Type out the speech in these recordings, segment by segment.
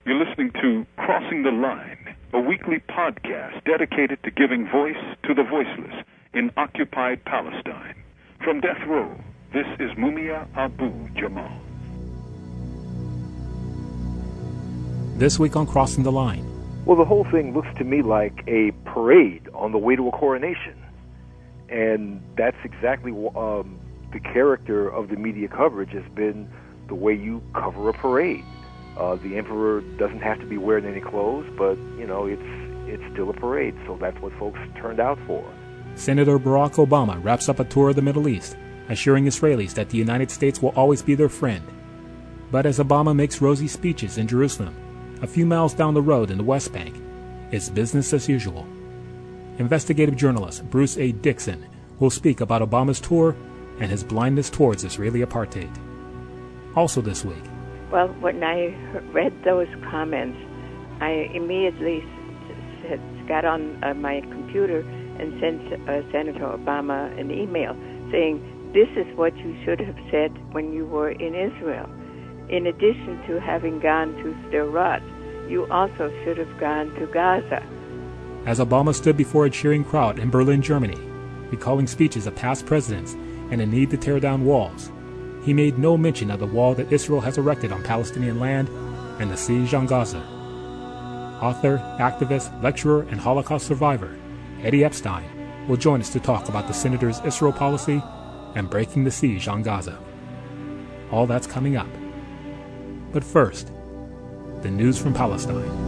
You're listening to Crossing the Line, a weekly podcast dedicated to giving voice to the voiceless in occupied Palestine. From death row, this is Mumia Abu Jamal. This week on Crossing the Line. Well, the whole thing looks to me like a parade on the way to a coronation. And that's exactly the character of the media coverage has been the way you cover a parade. The emperor doesn't have to be wearing any clothes, but, it's still a parade, so that's what folks turned out for. Senator Barack Obama wraps up a tour of the Middle East, assuring Israelis that the United States will always be their friend. But as Obama makes rosy speeches in Jerusalem, a few miles down the road in the West Bank, it's business as usual. Investigative journalist Bruce A. Dixon will speak about Obama's tour and his blindness towards Israeli apartheid. Also this week. Well, when I read those comments, I immediately got on my computer and sent Senator Obama an email saying, this is what you should have said when you were in Israel. In addition to having gone to Sderot, you also should have gone to Gaza. As Obama stood before a cheering crowd in Berlin, Germany, recalling speeches of past presidents and a need to tear down walls, he made no mention of the wall that Israel has erected on Palestinian land and the siege on Gaza. Author, activist, lecturer, and Holocaust survivor Eddie Epstein will join us to talk about the senator's Israel policy and breaking the siege on Gaza. All that's coming up. But first, the news from Palestine.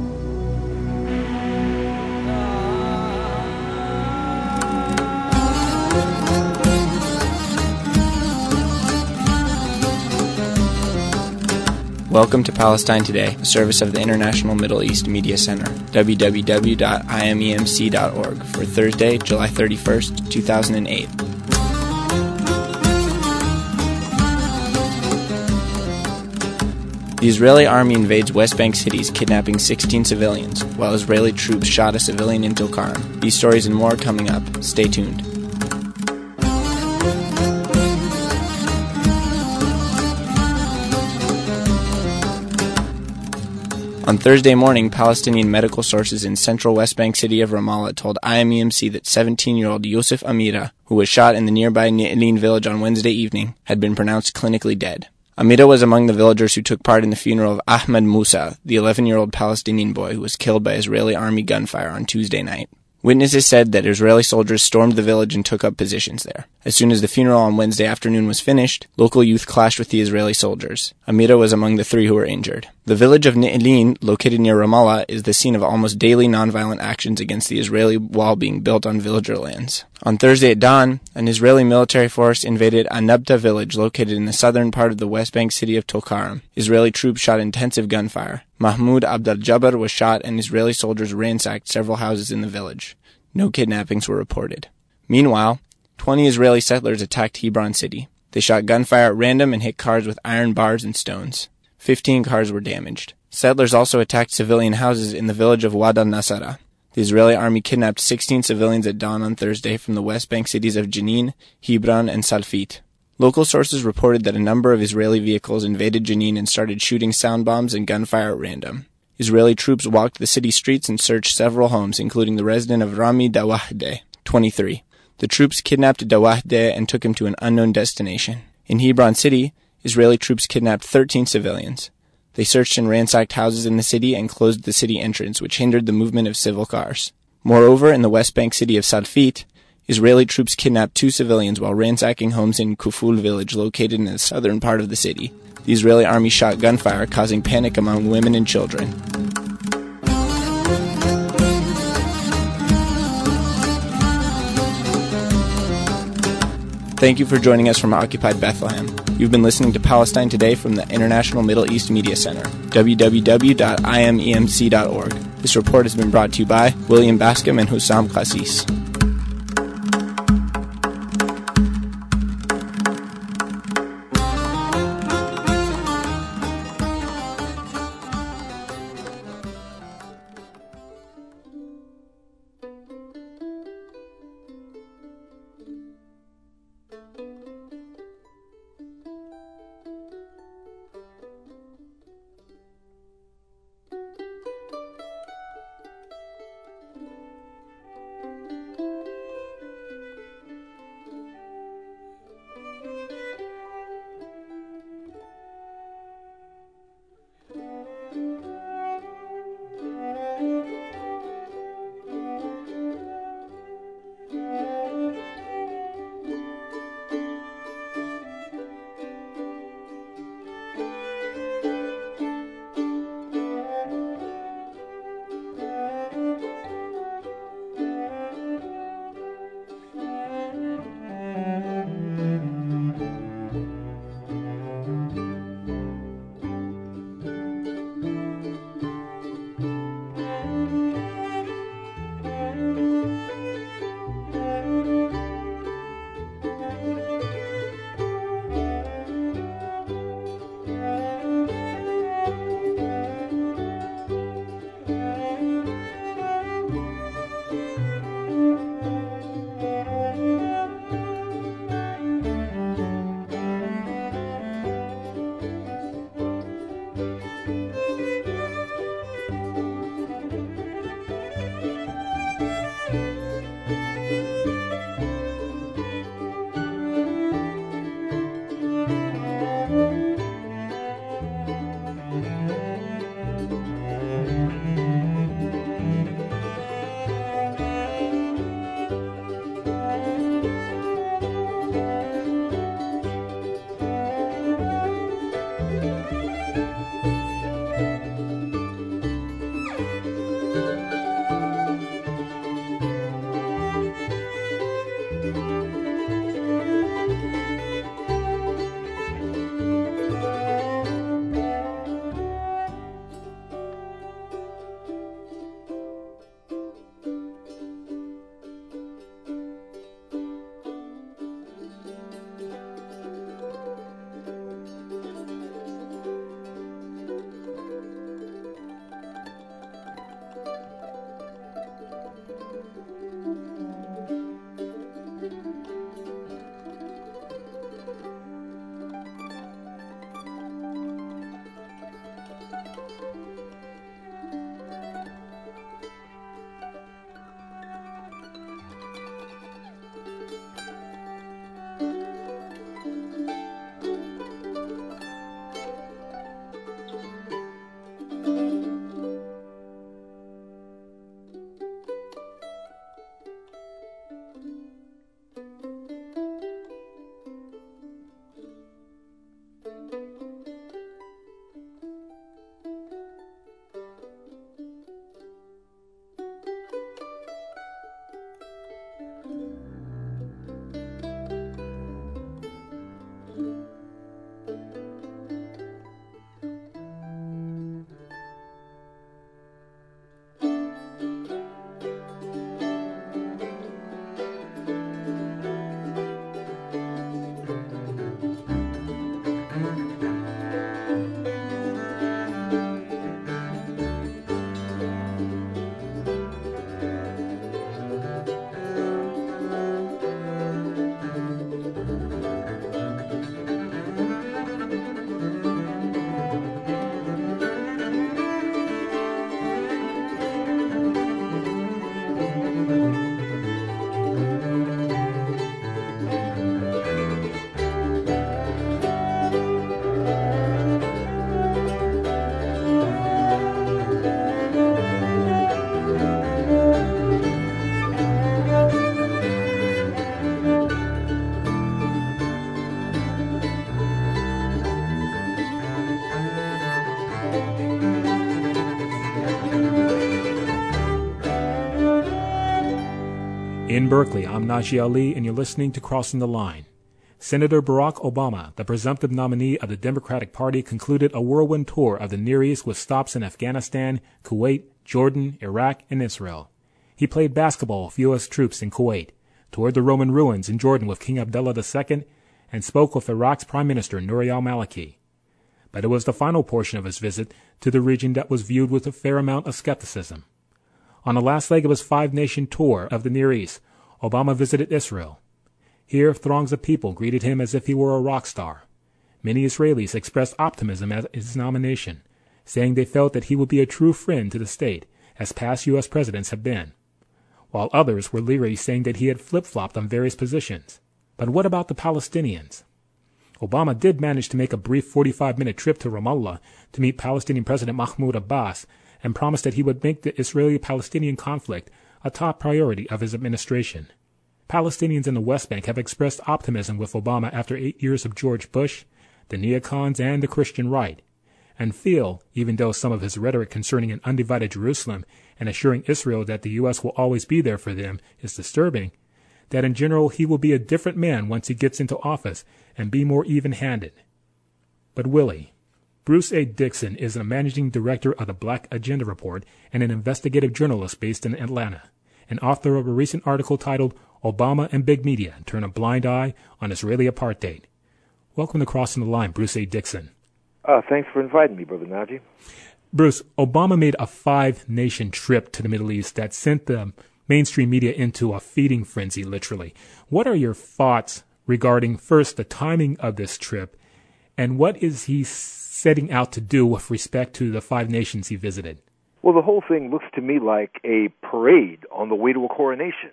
Welcome to Palestine Today, a service of the International Middle East Media Center, www.imemc.org, for Thursday, July 31st, 2008. The Israeli army invades West Bank cities, kidnapping 16 civilians, while Israeli troops shot a civilian in Tulkarm. These stories and more coming up. Stay tuned. On Thursday morning, Palestinian medical sources in central West Bank city of Ramallah told IMEMC that 17-year-old Yosef Amira, who was shot in the nearby Ne'ilin village on Wednesday evening, had been pronounced clinically dead. Amira was among the villagers who took part in the funeral of Ahmed Musa, the 11-year-old Palestinian boy who was killed by Israeli army gunfire on Tuesday night. Witnesses said that Israeli soldiers stormed the village and took up positions there. As soon as the funeral on Wednesday afternoon was finished, local youth clashed with the Israeli soldiers. Amira was among the 3 who were injured. The village of Ne'ilin, located near Ramallah, is the scene of almost daily nonviolent actions against the Israeli wall being built on villager lands. On Thursday at dawn, an Israeli military force invaded Anabta village located in the southern part of the West Bank city of Tulkarm. Israeli troops shot intensive gunfire. Mahmoud Abdel-Jabbar was shot and Israeli soldiers ransacked several houses in the village. No kidnappings were reported. Meanwhile, 20 Israeli settlers attacked Hebron city. They shot gunfire at random and hit cars with iron bars and stones. 15 cars were damaged. Settlers also attacked civilian houses in the village of Wad al-Nasara. The Israeli army kidnapped 16 civilians at dawn on Thursday from the West Bank cities of Jenin, Hebron, and Salfit. Local sources reported that a number of Israeli vehicles invaded Jenin and started shooting sound bombs and gunfire at random. Israeli troops walked the city streets and searched several homes, including the resident of Rami Dawahdeh, 23. The troops kidnapped Dawahdeh and took him to an unknown destination. In Hebron city, Israeli troops kidnapped 13 civilians. They searched and ransacked houses in the city and closed the city entrance, which hindered the movement of civil cars. Moreover, in the West Bank city of Salfit, Israeli troops kidnapped 2 civilians while ransacking homes in Kuful village located in the southern part of the city. The Israeli army shot gunfire, causing panic among women and children. Thank you for joining us from occupied Bethlehem. You've been listening to Palestine Today from the International Middle East Media Center, www.imemc.org. This report has been brought to you by William Bascom and Hussam Qassis. In Berkeley, I'm Najee Ali, and you're listening to Crossing the Line. Senator Barack Obama, the presumptive nominee of the Democratic Party, concluded a whirlwind tour of the Near East with stops in Afghanistan, Kuwait, Jordan, Iraq, and Israel. He played basketball with U.S. troops in Kuwait, toured the Roman ruins in Jordan with King Abdullah II, and spoke with Iraq's Prime Minister Nouri al-Maliki. But it was the final portion of his visit to the region that was viewed with a fair amount of skepticism. On the last leg of his five-nation tour of the Near East, Obama visited Israel. Here, throngs of people greeted him as if he were a rock star. Many Israelis expressed optimism at his nomination, saying they felt that he would be a true friend to the state, as past U.S. presidents have been, while others were leery, saying that he had flip-flopped on various positions. But what about the Palestinians? Obama did manage to make a brief 45-minute trip to Ramallah to meet Palestinian President Mahmoud Abbas and promised that he would make the Israeli-Palestinian conflict a top priority of his administration. Palestinians in the West Bank have expressed optimism with Obama after 8 years of George Bush, the neocons, and the Christian right, and feel, even though some of his rhetoric concerning an undivided Jerusalem and assuring Israel that the U.S. will always be there for them is disturbing, that in general he will be a different man once he gets into office and be more even-handed. But will he? Bruce A. Dixon is a managing director of the Black Agenda Report and an investigative journalist based in Atlanta, and author of a recent article titled Obama and Big Media Turn a Blind Eye on Israeli Apartheid. Welcome to Crossing the Line, Bruce A. Dixon. Thanks for inviting me, Brother Najee. Bruce, Obama made a five-nation trip to the Middle East that sent the mainstream media into a feeding frenzy, literally. What are your thoughts regarding, first, the timing of this trip, and what is he setting out to do with respect to the five nations he visited? Well, the whole thing looks to me like a parade on the way to a coronation.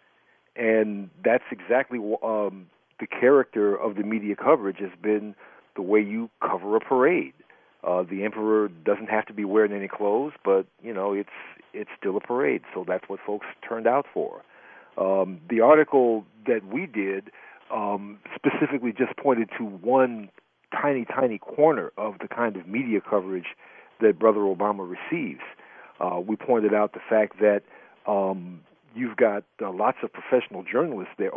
And that's exactly the character of the media coverage has been the way you cover a parade. The emperor doesn't have to be wearing any clothes, but, it's still a parade. So that's what folks turned out for. The article that we did specifically just pointed to one tiny corner of the kind of media coverage that Brother Obama receives. We pointed out the fact that you've got lots of professional journalists there.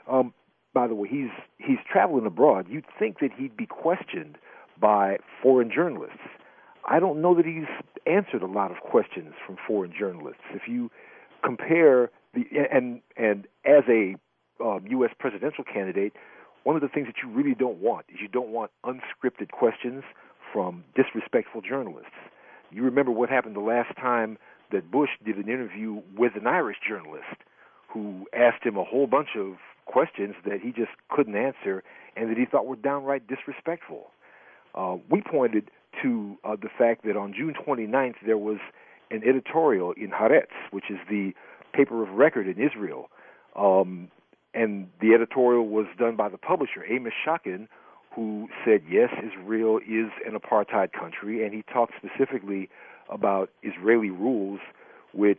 By the way, he's traveling abroad. You'd think that he'd be questioned by foreign journalists. I don't know that he's answered a lot of questions from foreign journalists. If you compare and as a U.S. presidential candidate, one of the things that you really don't want is you don't want unscripted questions from disrespectful journalists. You remember what happened the last time that Bush did an interview with an Irish journalist who asked him a whole bunch of questions that he just couldn't answer and that he thought were downright disrespectful. We pointed to the fact that on June 29th there was an editorial in Haaretz, which is the paper of record in Israel, and the editorial was done by the publisher, Amos Shakin, who said, yes, Israel is an apartheid country, and he talked specifically about Israeli rules, which,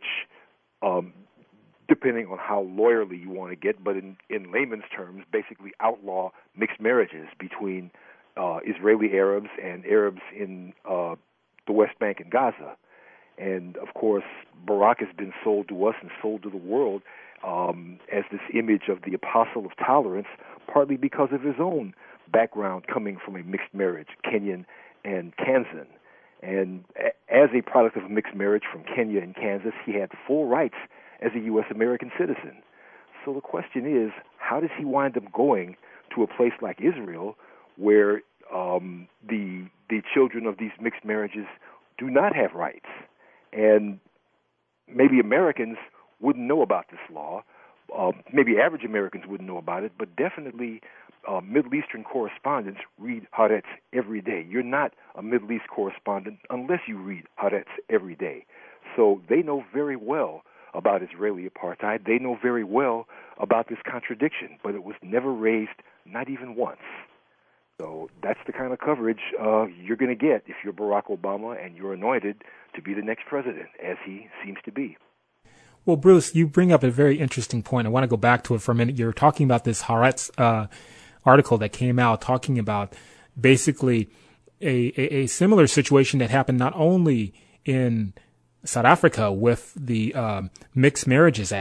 depending on how lawyerly you want to get, but in layman's terms, basically outlaw mixed marriages between Israeli Arabs and Arabs in the West Bank and Gaza. And, of course, Barack has been sold to us and sold to the world as this image of the apostle of tolerance, partly because of his own background coming from a mixed marriage, Kenyan and Kansan. And as a product of a mixed marriage from Kenya and Kansas, he had full rights as a U.S. American citizen. So the question is, how does he wind up going to a place like Israel where the children of these mixed marriages do not have rights? And maybe Americans wouldn't know about this law. Maybe average Americans wouldn't know about it, but definitely Middle Eastern correspondents read Haaretz every day. You're not a Middle East correspondent unless you read Haaretz every day. So they know very well about Israeli apartheid. They know very well about this contradiction, but it was never raised, not even once. So that's the kind of coverage you're going to get if you're Barack Obama and you're anointed to be the next president, as he seems to be. Well, Bruce, you bring up a very interesting point. I want to go back to it for a minute. You're talking about this Haaretz article that came out talking about basically a similar situation that happened not only in South Africa with the Mixed Marriages Act,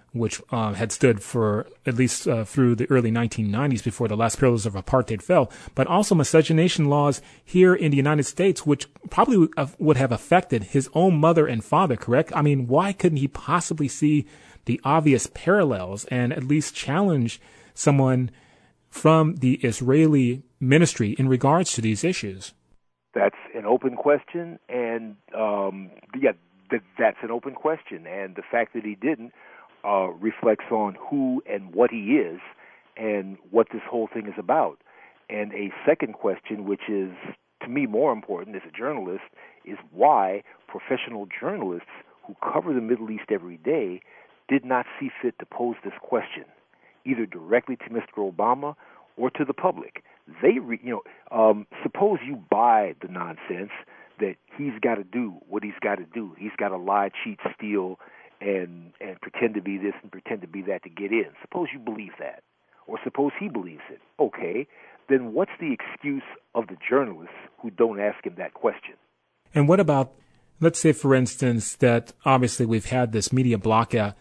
which had stood for at least through the early 1990s before the last pillars of apartheid fell, but also miscegenation laws here in the United States, which probably would have affected his own mother and father, correct? I mean, why couldn't he possibly see the obvious parallels and at least challenge someone from the Israeli ministry in regards to these issues? That's an open question, and that's an open question, and the fact that he didn't reflects on who and what he is and what this whole thing is about. And a second question, which is, to me, more important as a journalist, is why professional journalists who cover the Middle East every day did not see fit to pose this question, either directly to Mr. Obama or to the public. Suppose you buy the nonsense that he's got to do what he's got to do. He's got to lie, cheat, steal, and pretend to be this and pretend to be that to get in. Suppose you believe that, or suppose he believes it. Okay, then what's the excuse of the journalists who don't ask him that question? And what about, let's say, for instance, that obviously we've had this media blackout,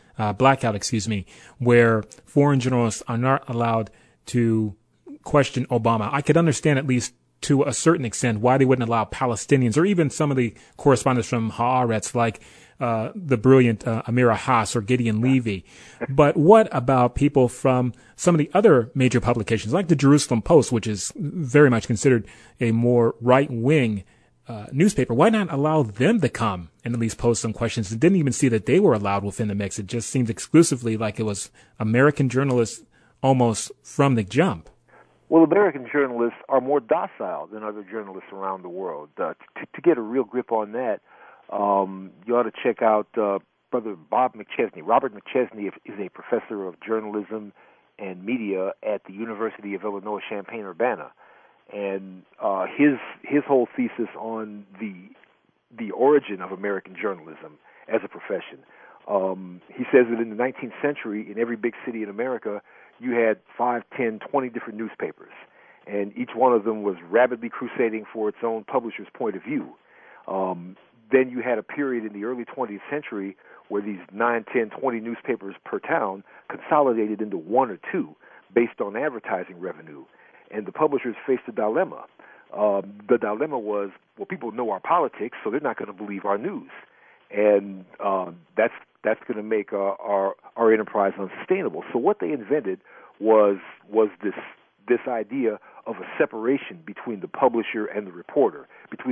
where foreign journalists are not allowed to question Obama. I could understand at least to a certain extent why they wouldn't allow Palestinians or even some of the correspondents from Haaretz, like the brilliant Amira Haas or Gideon Levy. But what about people from some of the other major publications, like the Jerusalem Post, which is very much considered a more right-wing newspaper? Why not allow them to come and at least pose some questions? It didn't even see that they were allowed within the mix. It just seemed exclusively like it was American journalists almost from the jump. Well, American journalists are more docile than other journalists around the world. To get a real grip on that, you ought to check out Brother Bob McChesney. Robert McChesney is a professor of journalism and media at the University of Illinois Champaign-Urbana, and his whole thesis on the origin of American journalism as a profession. He says that in the 19th century, in every big city in America, you had 5, 10, 20 different newspapers, and each one of them was rabidly crusading for its own publisher's point of view. Then you had a period in the early 20th century where these 9, 10, 20 newspapers per town consolidated into one or two based on advertising revenue, and the publishers faced a dilemma. The dilemma was, well, people know our politics, so they're not going to believe our news, and that's going to make our enterprise unsustainable. So what they invented was this idea of a separation between the publisher and the reporter, between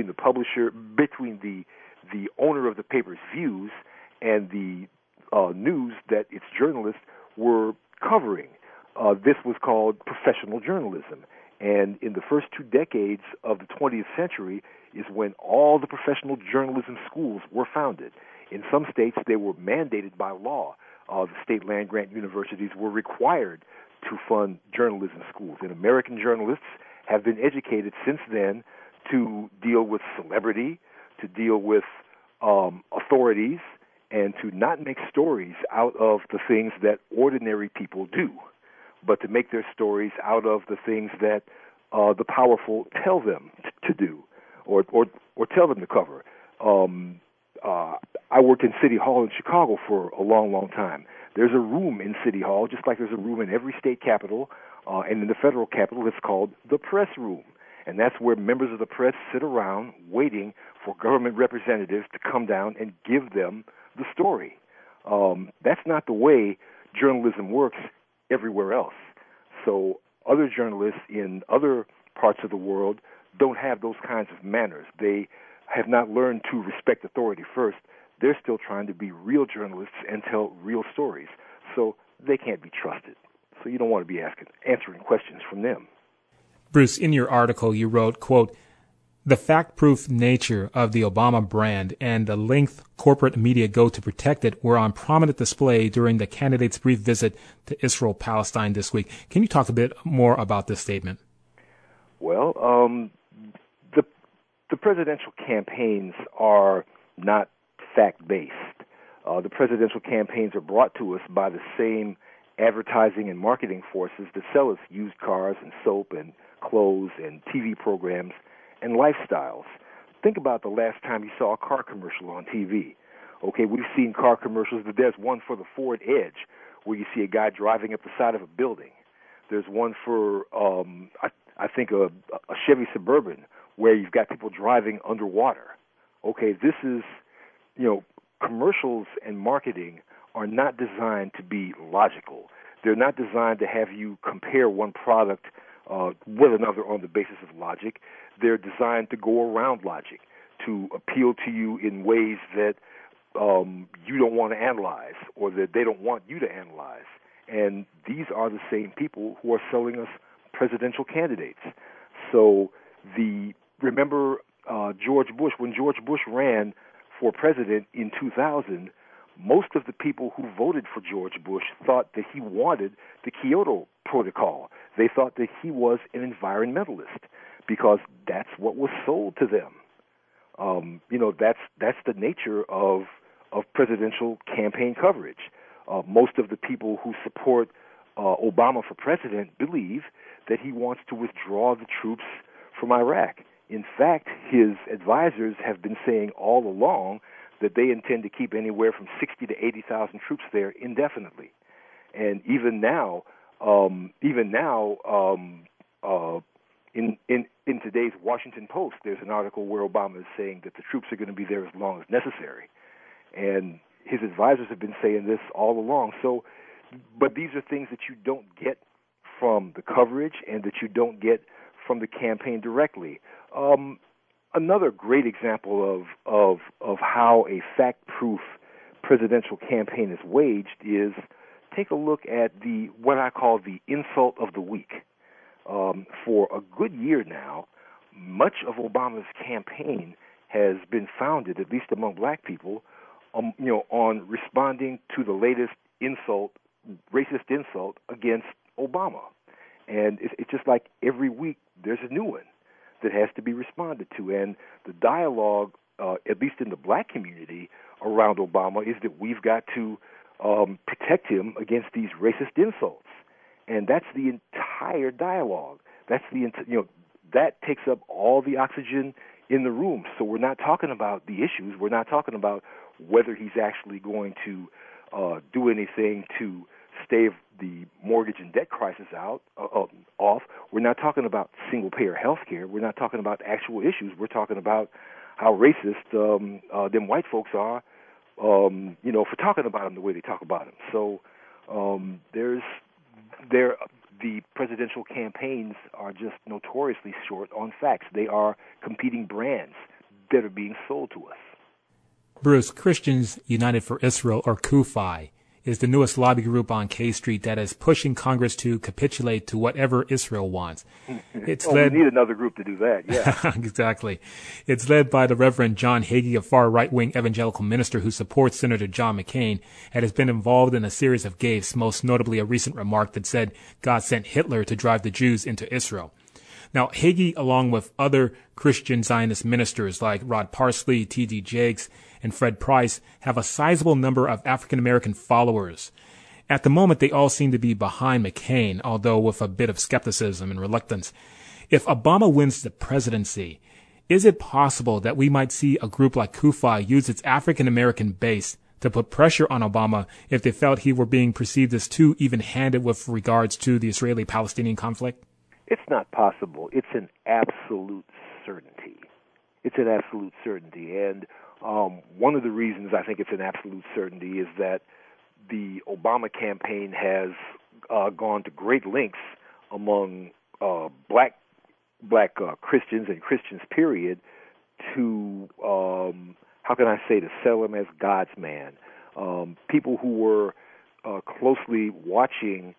the owner of the paper's views and the news that its journalists were covering. This was called professional journalism. And in the first 2 decades of the 20th century is when all the professional journalism schools were founded. In some states, they were mandated by law. The state land-grant universities were required to fund journalism schools. And American journalists have been educated since then to deal with celebrity, to deal with authorities, and to not make stories out of the things that ordinary people do, but to make their stories out of the things that the powerful tell them to do or tell them to cover. I worked in City Hall in Chicago for a long, long time. There's a room in City Hall, just like there's a room in every state capitol, and in the federal capitol, it's called the press room. And that's where members of the press sit around waiting for government representatives to come down and give them the story. That's not the way journalism works everywhere else. So other journalists in other parts of the world don't have those kinds of manners. They have not learned to respect authority first. They're still trying to be real journalists and tell real stories. So they can't be trusted. So you don't want to be answering questions from them. Bruce, in your article, you wrote, quote, "The fact-proof nature of the Obama brand and the length corporate media go to protect it were on prominent display during the candidate's brief visit to Israel-Palestine this week." Can you talk a bit more about this statement? Well, the presidential campaigns are not fact-based. The presidential campaigns are brought to us by the same advertising and marketing forces that sell us used cars and soap and clothes and TV programs and lifestyles. Think about the last time you saw a car commercial on TV. Okay, we've seen car commercials, but there's one for the Ford Edge where you see a guy driving up the side of a building. There's one for, I think, a Chevy Suburban, where you've got people driving underwater. Okay, this is, commercials and marketing are not designed to be logical. They're not designed to have you compare one product with another on the basis of logic. They're designed to go around logic, to appeal to you in ways that you don't want to analyze, or that they don't want you to analyze. And these are the same people who are selling us presidential candidates. So remember George Bush, when George Bush ran for president in 2000, most of the people who voted for George Bush thought that he wanted the Kyoto Protocol. They thought that he was an environmentalist because that's what was sold to them. That's the nature of presidential campaign coverage. Most of the people who support Obama for president believe that he wants to withdraw the troops from Iraq. In fact, his advisors have been saying all along that they intend to keep anywhere from 60 to 80,000 troops there indefinitely. And even now, in today's Washington Post, there's an article where Obama is saying that the troops are going to be there as long as necessary. And his advisors have been saying this all along. So, but these are things that you don't get from the coverage and that you don't get from the campaign directly. Another great example of how a fact-proof presidential campaign is waged is take a look at what I call the insult of the week. For a good year now, much of Obama's campaign has been founded, at least among black people, on responding to the latest racist insult against Obama. And it's just like every week there's a new one that has to be responded to. And the dialogue, at least in the black community around Obama, is that we've got to protect him against these racist insults. And that's the entire dialogue. That's that takes up all the oxygen in the room. So we're not talking about the issues. We're not talking about whether he's actually going to do anything to stave the mortgage and debt crisis off. We're not talking about single-payer health care. We're not talking about actual issues. We're talking about how racist them white folks are, for talking about him the way they talk about him. So the presidential campaigns are just notoriously short on facts. They are competing brands that are being sold to us. Bruce, Christians United for Israel, or CUFI, is the newest lobby group on K Street that is pushing Congress to capitulate to whatever Israel wants. We need another group to do that, yeah. Exactly. It's led by the Reverend John Hagee, a far right-wing evangelical minister who supports Senator John McCain and has been involved in a series of gaffes, most notably a recent remark that said God sent Hitler to drive the Jews into Israel. Now, Hagee, along with other Christian Zionist ministers like Rod Parsley, T.D. Jakes, and Fred Price, have a sizable number of African-American followers. At the moment, they all seem to be behind McCain, although with a bit of skepticism and reluctance. If Obama wins the presidency, is it possible that we might see a group like CUFI use its African-American base to put pressure on Obama if they felt he were being perceived as too even-handed with regards to the Israeli-Palestinian conflict? It's not possible. It's an absolute certainty. It's an absolute certainty. And one of the reasons I think it's an absolute certainty is that the Obama campaign has gone to great lengths among black Christians and Christians, period, to, to sell him as God's man. People who were closely watching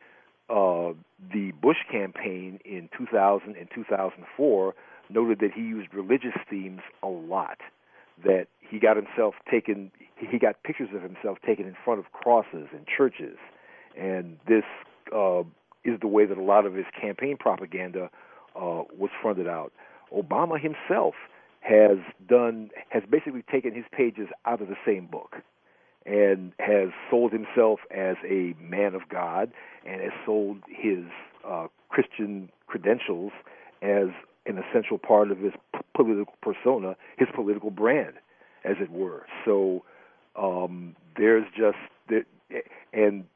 the Bush campaign in 2000 and 2004 noted that he used religious themes a lot, that he got pictures of himself taken in front of crosses and churches, and this is the way that a lot of his campaign propaganda was fronted out. Obama himself has basically taken his pages out of the same book and has sold himself as a man of God and has sold his Christian credentials as an essential part of his political persona, his political brand, as it were. So there's just that, and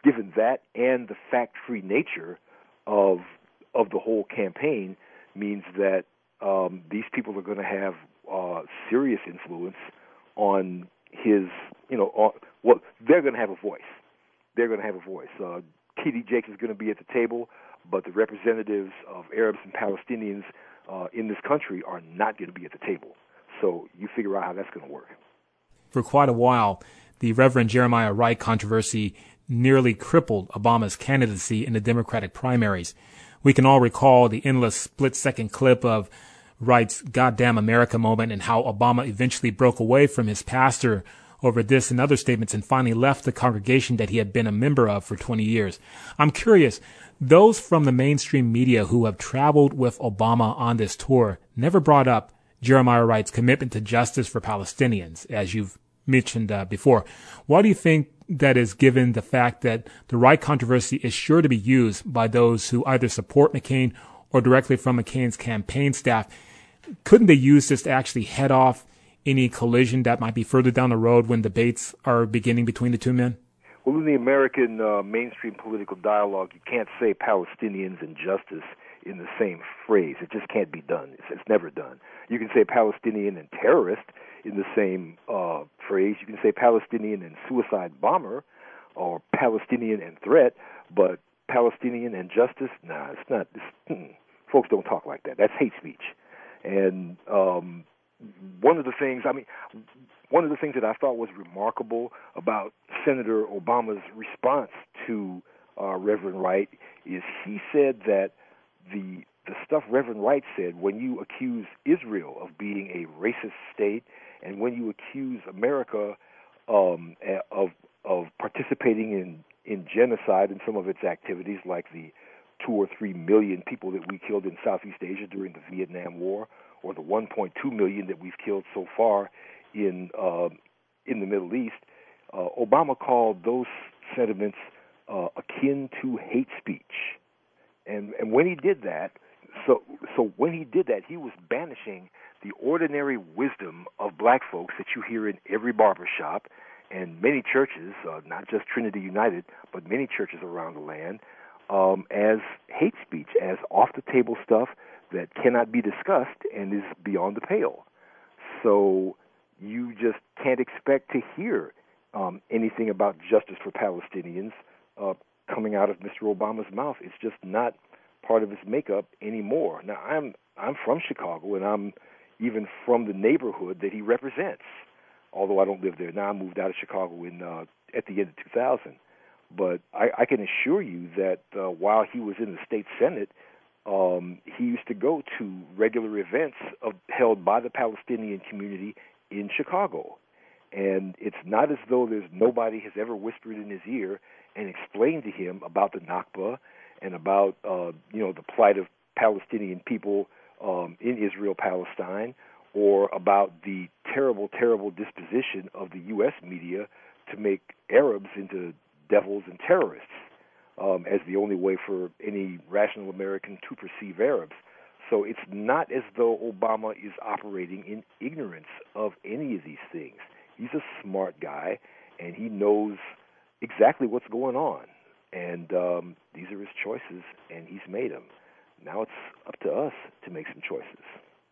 given that and the fact-free nature of the whole campaign, means that these people are going to have serious influence on his, they're going to have a voice. They're going to have a voice. T.D. Jakes is going to be at the table, but the representatives of Arabs and Palestinians in this country are not going to be at the table. So you figure out how that's going to work. For quite a while, the Reverend Jeremiah Wright controversy nearly crippled Obama's candidacy in the Democratic primaries. We can all recall the endless split-second clip of Wright's "Goddamn America" moment and how Obama eventually broke away from his pastor over this and other statements and finally left the congregation that he had been a member of for 20 years. I'm curious, those from the mainstream media who have traveled with Obama on this tour never brought up Jeremiah Wright's commitment to justice for Palestinians, as you've mentioned before. Why do you think that is, given the fact that the Wright controversy is sure to be used by those who either support McCain or directly from McCain's campaign staff? Couldn't they use this to actually head off any collision that might be further down the road when debates are beginning between the two men? Well, in the American mainstream political dialogue, you can't say Palestinians and justice in the same phrase. It just can't be done. It's never done. You can say Palestinian and terrorist in the same phrase. You can say Palestinian and suicide bomber or Palestinian and threat, but Palestinian and justice, nah, it's not. Folks don't talk like that. That's hate speech. And one of the things that I thought was remarkable about Senator Obama's response to Reverend Wright is he said that the stuff Reverend Wright said, when you accuse Israel of being a racist state and when you accuse America of participating in genocide and some of its activities, like the 2 or 3 million people that we killed in Southeast Asia during the Vietnam War, or the 1.2 million that we've killed so far in the Middle East, Obama called those sentiments akin to hate speech. And when he did that, he was banishing the ordinary wisdom of black folks that you hear in every barbershop and many churches, not just Trinity United, but many churches around the land, as hate speech, as off-the-table stuff that cannot be discussed and is beyond the pale. So you just can't expect to hear anything about justice for Palestinians coming out of Mr. Obama's mouth. It's just not part of his makeup anymore. Now, I'm from Chicago, and I'm even from the neighborhood that he represents, although I don't live there now. I moved out of Chicago at the end of 2000. But I can assure you that while he was in the state Senate, he used to go to regular events held by the Palestinian community in Chicago. And it's not as though nobody has ever whispered in his ear and explained to him about the Nakba and about the plight of Palestinian people in Israel-Palestine, or about the terrible, terrible disposition of the U.S. media to make Arabs into devils and terrorists as the only way for any rational American to perceive Arabs. So it's not as though Obama is operating in ignorance of any of these things. He's a smart guy, and he knows exactly what's going on. And these are his choices, and he's made them. Now it's up to us to make some choices.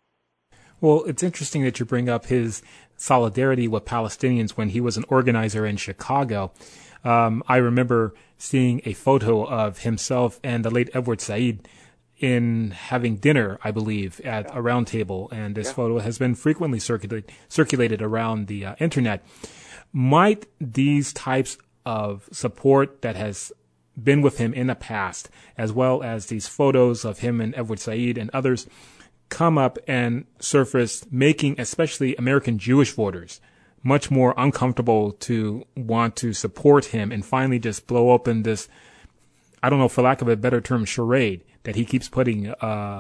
Well, it's interesting that you bring up his solidarity with Palestinians when he was an organizer in Chicago. I remember seeing a photo of himself and the late Edward Said in having dinner, I believe, at a round table, and this photo has been frequently circulated around the internet. Might these types of support that has been with him in the past, as well as these photos of him and Edward Said and others, come up and surface, making especially American Jewish voters much more uncomfortable to want to support him and finally just blow open this, I don't know, for lack of a better term, charade that he keeps putting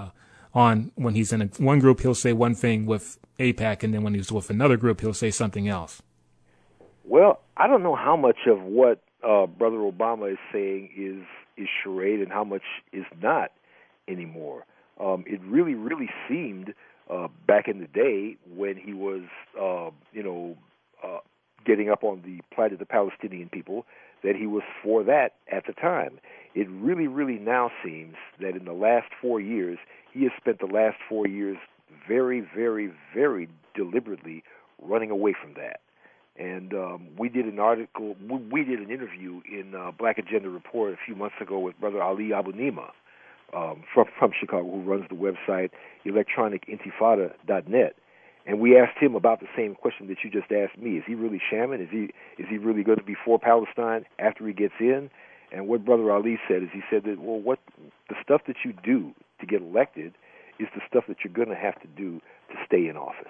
on when he's in one group, he'll say one thing with AIPAC, and then when he's with another group, he'll say something else. Well, I don't know how much of what Brother Obama is saying is charade and how much is not anymore. It really, really seemed back in the day when he was, getting up on the plight of the Palestinian people, that he was for that at the time. It really, really now seems that in the last 4 years, he has spent the last 4 years very, very, very deliberately running away from that. And we did an interview in Black Agenda Report a few months ago with Brother Ali Abu Nima from Chicago, who runs the website electronicintifada.net. And we asked him about the same question that you just asked me. Is he really shamming? Is he really going to be for Palestine after he gets in? And what Brother Ali said is, he said that, well, what the stuff that you do to get elected is the stuff that you're going to have to do to stay in office.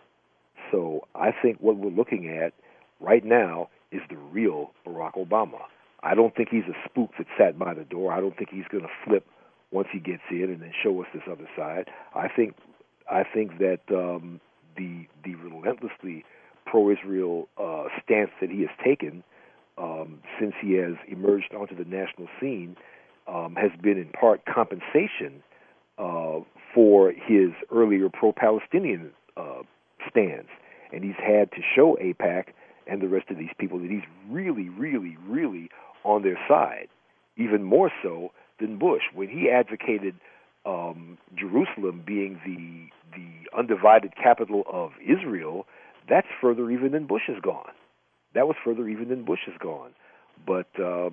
So I think what we're looking at right now is the real Barack Obama. I don't think he's a spook that sat by the door. I don't think he's going to flip once he gets in and then show us this other side. I think that the relentlessly pro-Israel stance that he has taken since he has emerged onto the national scene has been in part compensation for his earlier pro-Palestinian stance. And he's had to show AIPAC and the rest of these people that he's really, really, really on their side, even more so than Bush. When he advocated Jerusalem being the undivided capital of Israel, that's further even than Bush has gone. That was further even than Bush has gone. But,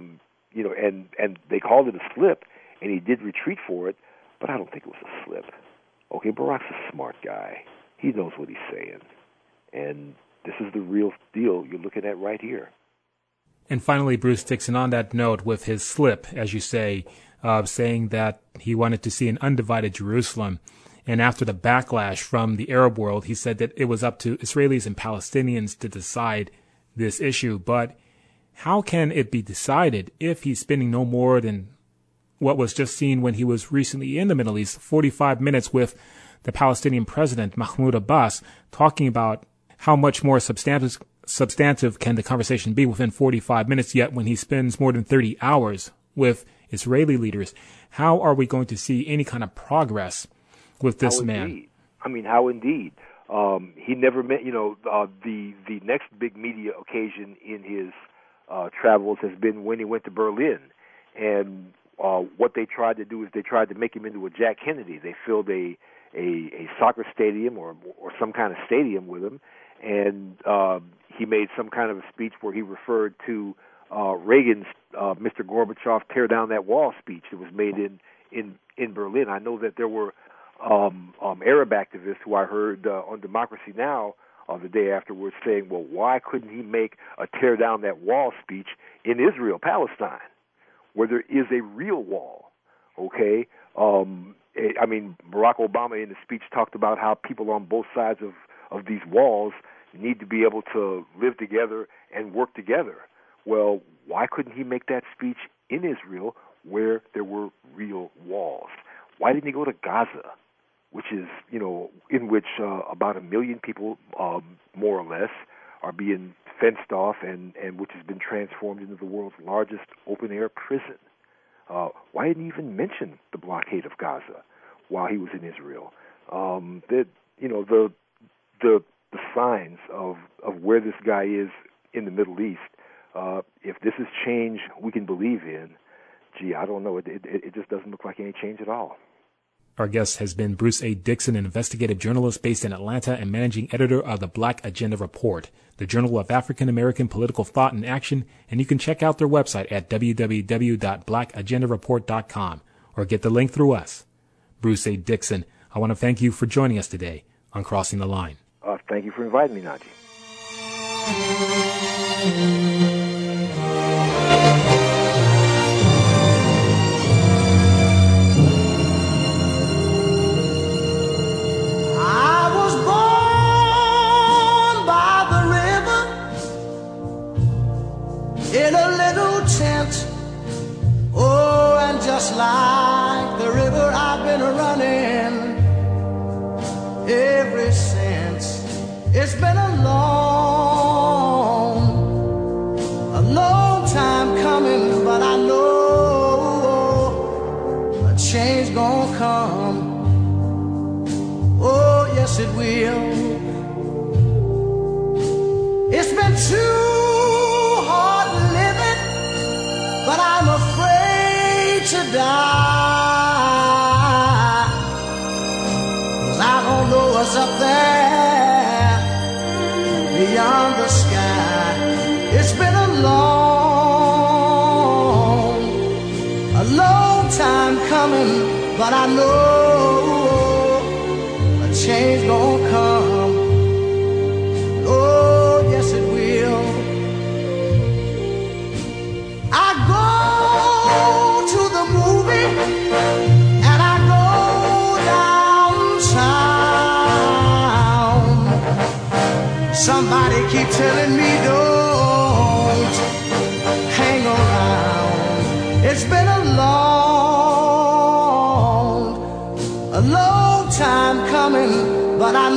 and they called it a slip, and he did retreat for it, but I don't think it was a slip. Okay, Barack's a smart guy. He knows what he's saying. And this is the real deal you're looking at right here. And finally, Bruce Dixon, on that note, with his slip, as you say, saying that he wanted to see an undivided Jerusalem, and after the backlash from the Arab world, he said that it was up to Israelis and Palestinians to decide this issue. But how can it be decided if he's spending no more than what was just seen when he was recently in the Middle East, 45 minutes with the Palestinian president, Mahmoud Abbas, talking about how much more substantive can the conversation be within 45 minutes, yet when he spends more than 30 hours with Israeli leaders, how are we going to see any kind of progress with this man? Indeed. I mean, how indeed? He never met, the next big media occasion in his travels has been when he went to Berlin. And what they tried to do is they tried to make him into a Jack Kennedy. They filled a soccer stadium or some kind of stadium with him, and he made some kind of a speech where he referred to Reagan's Mr. Gorbachev tear down that wall speech that was made in Berlin. I know that there were Arab activists who I heard on Democracy Now! The day afterwards saying, well, why couldn't he make a tear down that wall speech in Israel, Palestine, where there is a real wall, okay? I mean, Barack Obama in the speech talked about how people on both sides of these walls need to be able to live together and work together. Well, why couldn't he make that speech in Israel where there were real walls? Why didn't he go to Gaza, which is, in which about 1 million people, more or less, are being fenced off and which has been transformed into the world's largest open-air prison? Why didn't he even mention the blockade of Gaza while he was in Israel? The signs of where this guy is in the Middle East, if this is change we can believe in, I don't know. It just doesn't look like any change at all. Our guest has been Bruce A. Dixon, an investigative journalist based in Atlanta and managing editor of the Black Agenda Report, the Journal of African American Political Thought and Action, and you can check out their website at www.blackagendareport.com or get the link through us. Bruce A. Dixon, I want to thank you for joining us today on Crossing the Line. Thank you for inviting me, Najee. In a little tent, oh, and just like the river I've been running ever since. It's been a long time coming, but I know a change gonna come. Oh, yes it will. It's been too It's been a long time coming, but I know a change gonna come. Oh, yes it will. I go to the movie and I go downtown. Somebody keep telling me don't hang around. It's been a long time coming, but I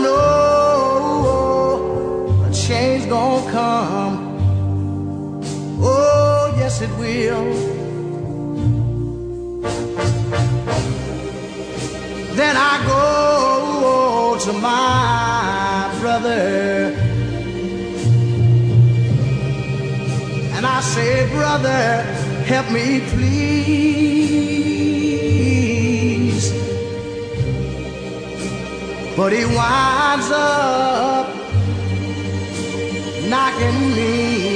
know a change gonna come. Oh, yes it will. Then I go to my brother and I say, brother, help me please. But he winds up knocking me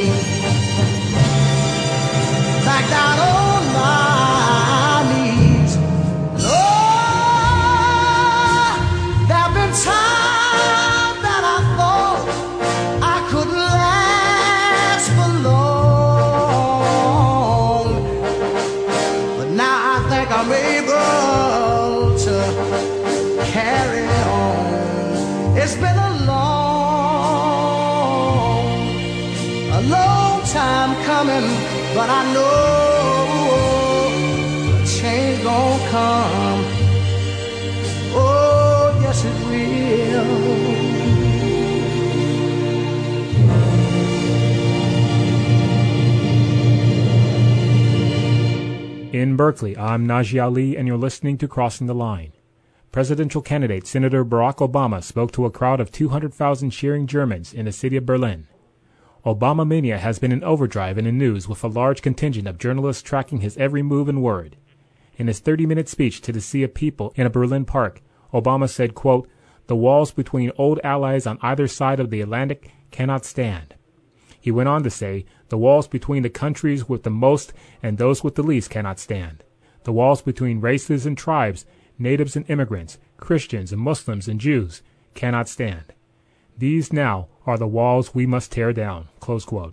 back down on my knees. Oh, there've been times that I thought I couldn't last for long, but now I think I'm able to carry on. It's been a long time coming, but I know a change gonna come. Oh, yes it will. In Berkeley, I'm Najee Ali, and you're listening to Crossing the Line. Presidential candidate Senator Barack Obama spoke to a crowd of 200,000 cheering Germans in the city of Berlin. Obama mania has been in overdrive in the news, with a large contingent of journalists tracking his every move and word. In his 30-minute speech to the sea of people in a Berlin park, Obama said, quote, "The walls between old allies on either side of the Atlantic cannot stand." He went on to say, "The walls between the countries with the most and those with the least cannot stand. The walls between races and tribes, natives and immigrants, Christians and Muslims and Jews cannot stand. These now are the walls we must tear down." Close quote.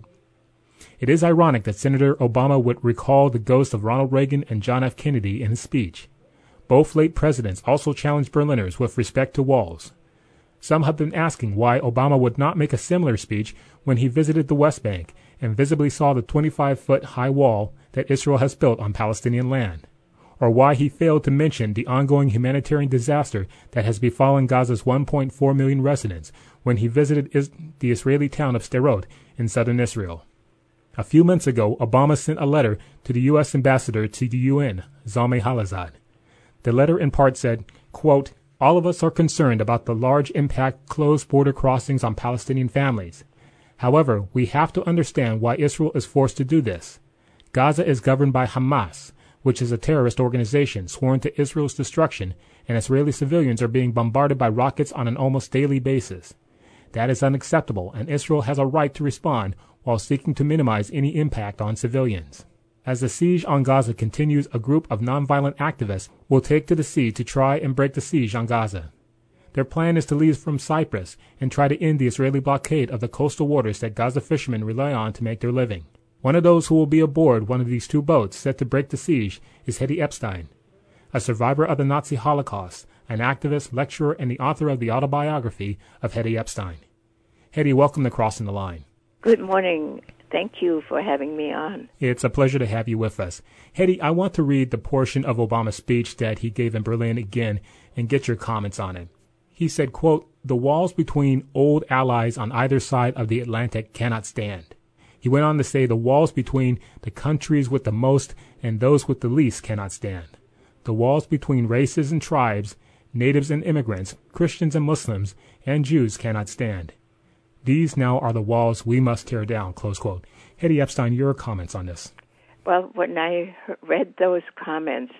It is ironic that Senator Obama would recall the ghosts of Ronald Reagan and John F. Kennedy in his speech. Both late presidents also challenged Berliners with respect to walls. Some have been asking why Obama would not make a similar speech when he visited the West Bank and visibly saw the 25-foot high wall that Israel has built on Palestinian land, or why he failed to mention the ongoing humanitarian disaster that has befallen Gaza's 1.4 million residents when he visited the Israeli town of Sderot in southern Israel. A few months ago, Obama sent a letter to the U.S. ambassador to the UN, Zalmay Khalilzad. The letter in part said, quote, "All of us are concerned about the large impact closed border crossings on Palestinian families. However, we have to understand why Israel is forced to do this. Gaza is governed by Hamas, which is a terrorist organization sworn to Israel's destruction, and Israeli civilians are being bombarded by rockets on an almost daily basis. That is unacceptable, and Israel has a right to respond while seeking to minimize any impact on civilians. As the siege on Gaza continues, a group of nonviolent activists will take to the sea to try and break the siege on Gaza. Their plan is to leave from Cyprus and try to end the Israeli blockade of the coastal waters that Gaza fishermen rely on to make their living. One of those who will be aboard one of these two boats set to break the siege is Hedy Epstein, a survivor of the Nazi Holocaust, an activist, lecturer, and the author of the autobiography of Hedy Epstein. Hedy, welcome to Crossing the Line. Good morning. Thank you for having me on. It's a pleasure to have you with us. Hedy, I want to read the portion of Obama's speech that he gave in Berlin again and get your comments on it. He said, quote, "The walls between old allies on either side of the Atlantic cannot stand." He went on to say the walls between the countries with the most and those with the least cannot stand. The walls between races and tribes, natives and immigrants, Christians and Muslims, and Jews cannot stand. These now are the walls we must tear down, close quote. Hedy Epstein, your comments on this. Well, when I read those comments,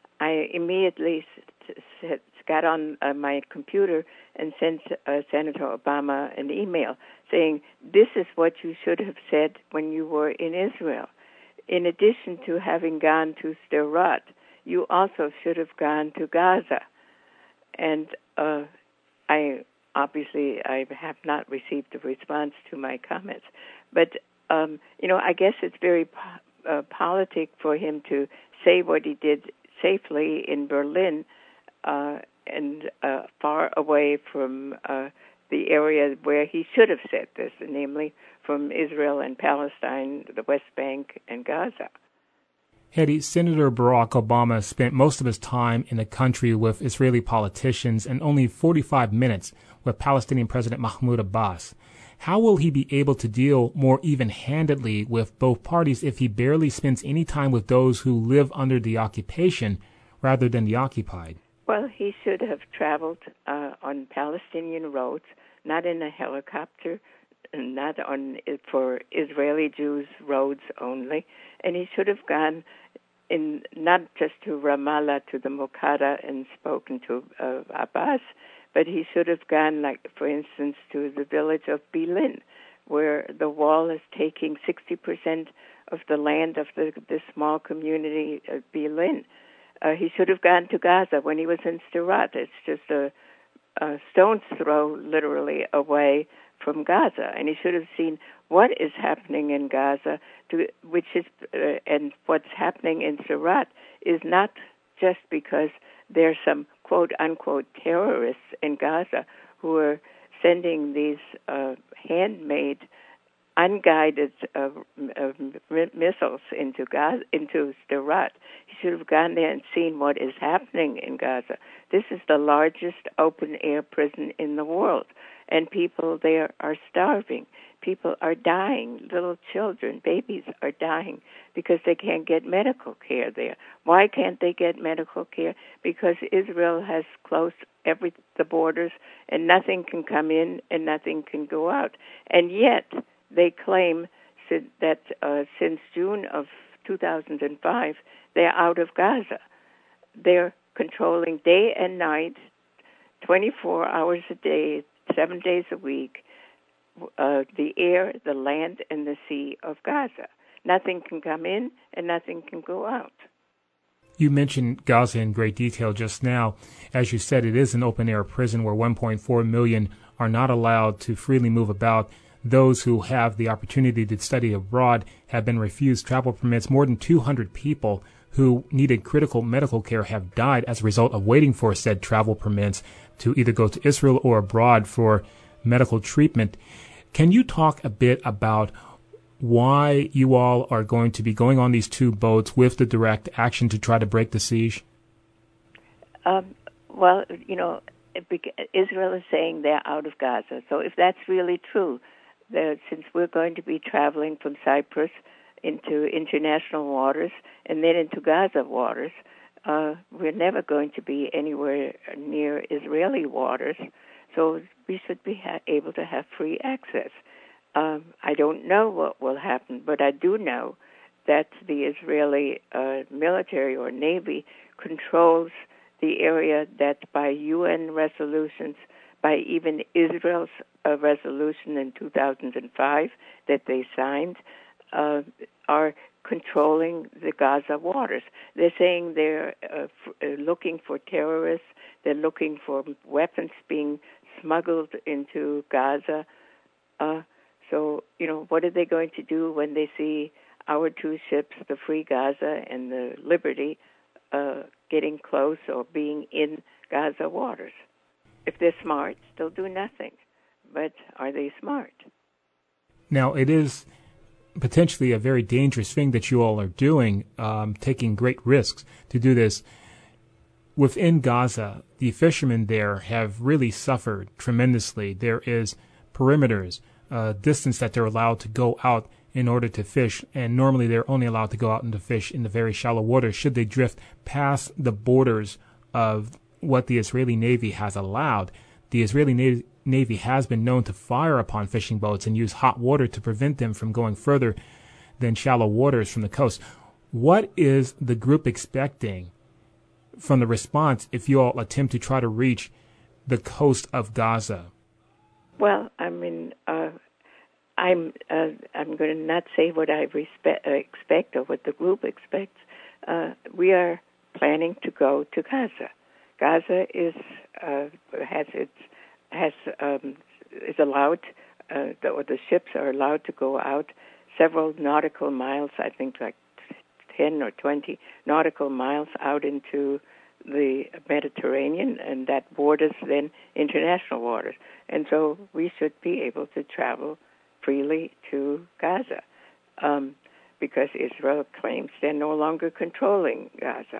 I immediately got on my computer and sent Senator Obama an email saying, this is what you should have said when you were in Israel. In addition to having gone to Sderot, you also should have gone to Gaza. And I have not received a response to my comments. But, I guess it's very politic for him to say what he did safely in Berlin and far away from the area where he should have said this, namely from Israel and Palestine, the West Bank, and Gaza. Hetty, Senator Barack Obama spent most of his time in the country with Israeli politicians and only 45 minutes with Palestinian President Mahmoud Abbas. How will he be able to deal more even-handedly with both parties if he barely spends any time with those who live under the occupation rather than the occupied? Well, he should have traveled on Palestinian roads, not in a helicopter, not for Israeli Jews roads only, and he should have gone in not just to Ramallah, to the Muqatta, and spoken to Abbas, but he should have gone, like, for instance, to the village of Bilin, where the wall is taking 60% of the land of this small community of Bilin. He should have gone to Gaza when he was in Sderot. It's just a stone's throw, literally, away from Gaza, and he should have seen what is happening in Gaza, and what's happening in Sderot is not just because there's some quote-unquote terrorists in Gaza who are sending these handmade, unguided missiles into Sderot. He should have gone there and seen what is happening in Gaza. This is the largest open-air prison in the world, and people there are starving. People are dying. Little children, babies are dying because they can't get medical care there. Why can't they get medical care? Because Israel has closed the borders, and nothing can come in and nothing can go out. And yet they claim that since June of 2005, they're out of Gaza. They're controlling day and night, 24 hours a day, 7 days a week, the air, the land, and the sea of Gaza. Nothing can come in and nothing can go out. You mentioned Gaza in great detail just now. As you said, it is an open-air prison where 1.4 million are not allowed to freely move about. Those who have the opportunity to study abroad have been refused travel permits. More than 200 people who needed critical medical care have died as a result of waiting for said travel permits to either go to Israel or abroad for medical treatment. Can you talk a bit about why you all are going to be going on these two boats with the direct action to try to break the siege? Well, Israel is saying they're out of Gaza. So if that's really true, since we're going to be traveling from Cyprus into international waters and then into Gaza waters, we're never going to be anywhere near Israeli waters, so we should be able to have free access. I don't know what will happen, but I do know that the Israeli military or Navy controls the area that by UN resolutions, by even Israel's resolution in 2005 that they signed, are controlling the Gaza waters. They're saying they're looking for terrorists. They're looking for weapons being smuggled into Gaza. So, what are they going to do when they see our two ships, the Free Gaza and the Liberty, getting close or being in Gaza waters? If they're smart, they'll do nothing. But are they smart? Now, it is potentially a very dangerous thing that you all are doing, taking great risks to do this. Within Gaza, the fishermen there have really suffered tremendously. There is perimeters, distance that they're allowed to go out in order to fish, and normally they're only allowed to go out and to fish in the very shallow water. Should they drift past the borders of what the Israeli Navy has allowed, the Israeli Navy has been known to fire upon fishing boats and use hot water to prevent them from going further than shallow waters from the coast. What is the group expecting from the response if you all attempt to try to reach the coast of Gaza? Well, I'm going to not say what I expect or what the group expects. We are planning to go to Gaza. Gaza is allowed. The ships are allowed to go out several nautical miles. I think like 10 or 20 nautical miles out into the Mediterranean, and that borders then international waters. And so we should be able to travel freely to Gaza because Israel claims they're no longer controlling Gaza.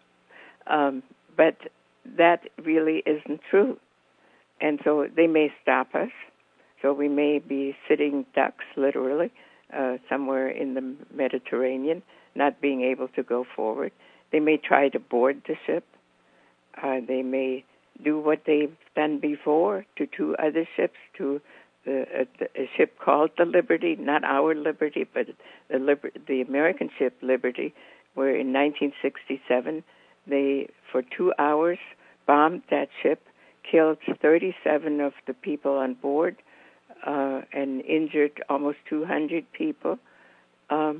But that really isn't true. And so they may stop us. So we may be sitting ducks, literally, somewhere in the Mediterranean, not being able to go forward. They may try to board the ship. They may do what they've done before to two other ships, to a ship called the Liberty, not our Liberty, but the American ship Liberty, where in 1967 they, for 2 hours, bombed that ship, killed 37 of the people on board, and injured almost 200 people. In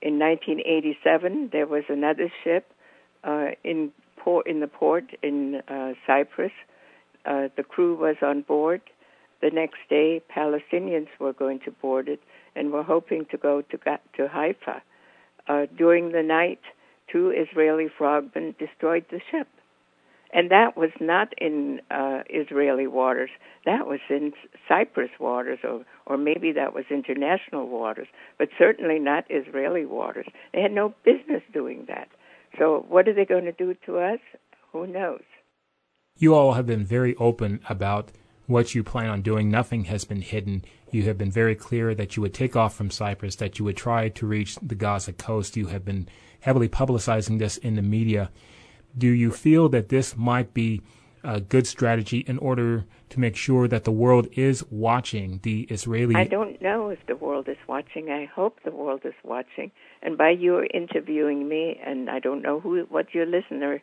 1987, there was another ship in the port in Cyprus. The crew was on board. The next day, Palestinians were going to board it and were hoping to go to Haifa. During the night, 2 Israeli frogmen destroyed the ship. And that was not in Israeli waters. That was in Cyprus waters, or maybe that was international waters, but certainly not Israeli waters. They had no business doing that. So what are they going to do to us? Who knows? You all have been very open about what you plan on doing. Nothing has been hidden. You have been very clear that you would take off from Cyprus, that you would try to reach the Gaza coast. You have been heavily publicizing this in the media. Do you feel that this might be a good strategy in order to make sure that the world is watching the Israeli... I don't know if the world is watching. I hope the world is watching. And by you interviewing me, and I don't know who your listeners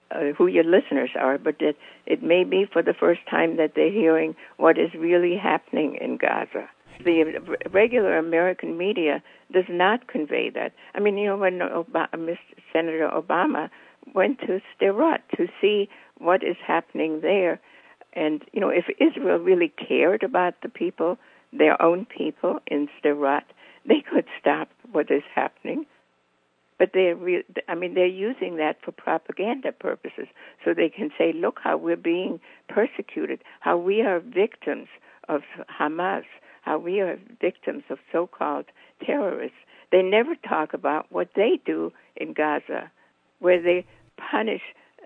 are, but it may be for the first time that they're hearing what is really happening in Gaza. The regular American media does not convey that. I mean, when Senator Obama went to Sderot to see what is happening there. And, if Israel really cared about the people, their own people in Sderot, they could stop what is happening. But they're using that for propaganda purposes, so they can say, look how we're being persecuted, how we are victims of Hamas, how we are victims of so-called terrorists. They never talk about what they do in Gaza, where they punish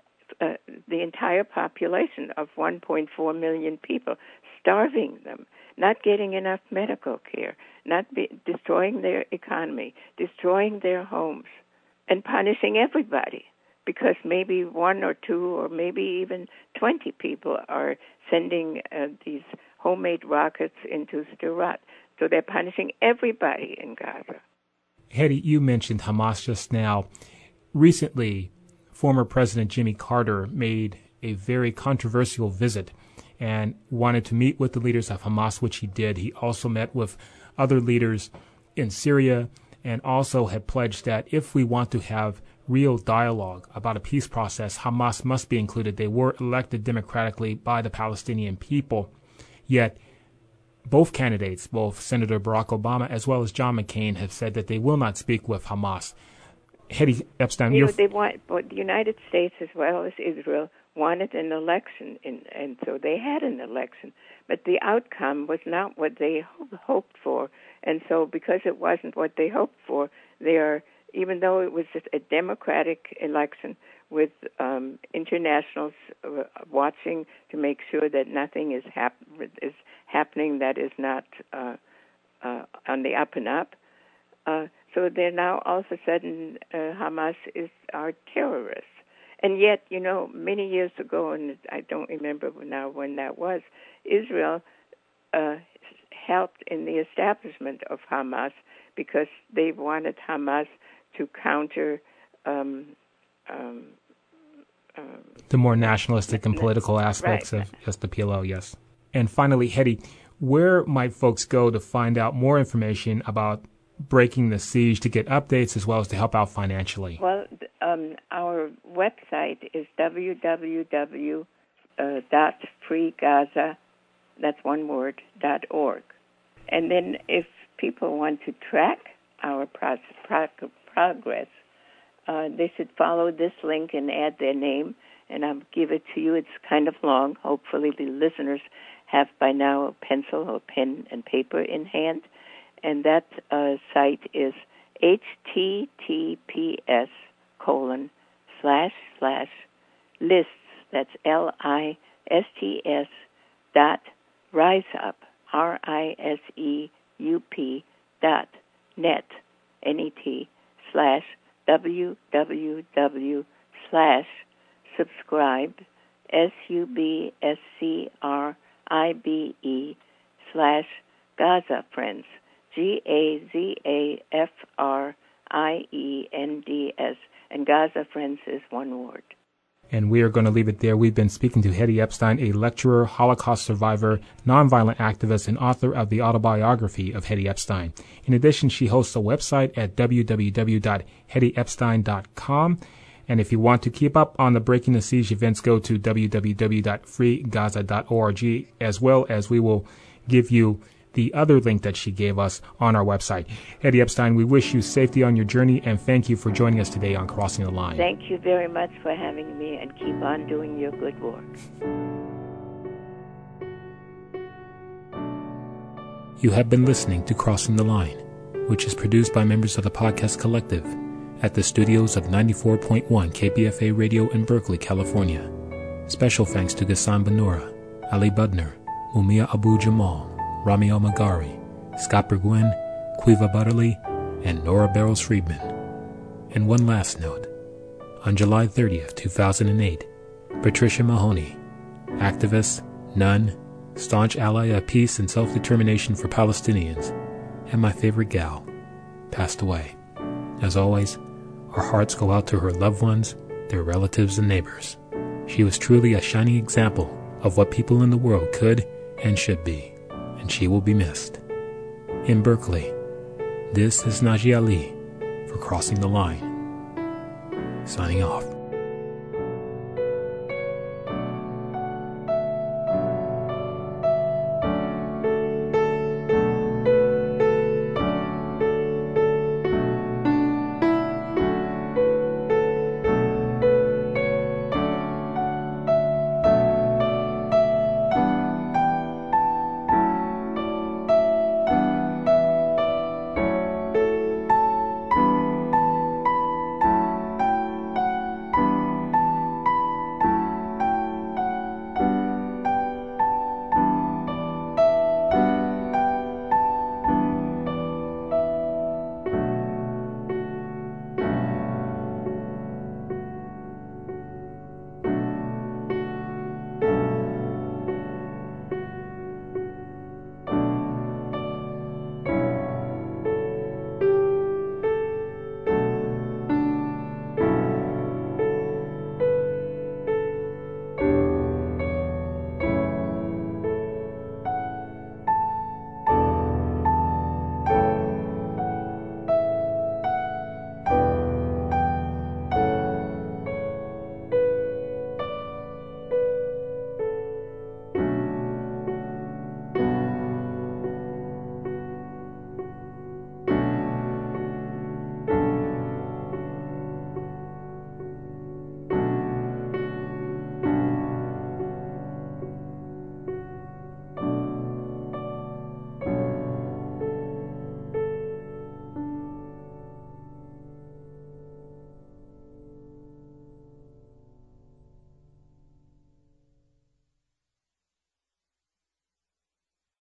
the entire population of 1.4 million people, starving them, not getting enough medical care, destroying their economy, destroying their homes, and punishing everybody because maybe 1 or 2 or maybe even 20 people are sending these homemade rockets into Sderot. So they're punishing everybody in Gaza. Hetty, you mentioned Hamas just now. Recently, former President Jimmy Carter made a very controversial visit and wanted to meet with the leaders of Hamas, which he did. He also met with other leaders in Syria and also had pledged that if we want to have real dialogue about a peace process, Hamas must be included. They were elected democratically by the Palestinian people. Yet both candidates, both Senator Barack Obama as well as John McCain, have said that they will not speak with Hamas. Hetty Epstein, but the United States as well as Israel wanted an election, and so they had an election. But the outcome was not what they hoped for, and so because it wasn't what they hoped for, even though it was just a democratic election with internationals watching to make sure that nothing is happening that is not on the up and up. So they're now all of a sudden Hamas are terrorists. And yet, many years ago, and I don't remember now when that was, Israel helped in the establishment of Hamas because they wanted Hamas to counter the more nationalistic and political aspects of just the PLO, yes. And finally, Hetty, where might folks go to find out more information about breaking the siege, to get updates as well as to help out financially? Well, our website is www.freegaza, that's one word, .org. And then if people want to track our progress, they should follow this link and add their name, and I'll give it to you. It's kind of long. Hopefully the listeners have by now a pencil or pen and paper in hand. And that site is https://lists, that's LISTS, .riseup, RISEUP.net, NET, /www/subscribe, SUBSCRIBE /Gaza Friends, GAZAFRIENDS, and Gaza Friends is one word. And we are going to leave it there. We've been speaking to Hetty Epstein, a lecturer, Holocaust survivor, nonviolent activist, and author of the autobiography of Hetty Epstein. In addition, she hosts a website at www.hettyepstein.com. And if you want to keep up on the Breaking the Siege events, go to www.freegaza.org, as well as we will give you the other link that she gave us on our website. Hetty Epstein, we wish you safety on your journey, and thank you for joining us today on Crossing the Line. Thank you very much for having me, and keep on doing your good work. You have been listening to Crossing the Line, which is produced by members of the Podcast Collective at the studios of 94.1 KPFA Radio in Berkeley, California. Special thanks to Ghassan Bennoura, Ali Budner, Mumia Abu Jamal, Rami Al-Magari, Scott Burgwin, Quiva Butterly, and Nora Barrows Friedman. And one last note. On July 30th, 2008, Patricia Mahoney, activist, nun, staunch ally of peace and self-determination for Palestinians, and my favorite gal, passed away. As always, our hearts go out to her loved ones, their relatives, and neighbors. She was truly a shining example of what people in the world could and should be, and she will be missed. In Berkeley, this is Naji Ali for Crossing the Line, signing off.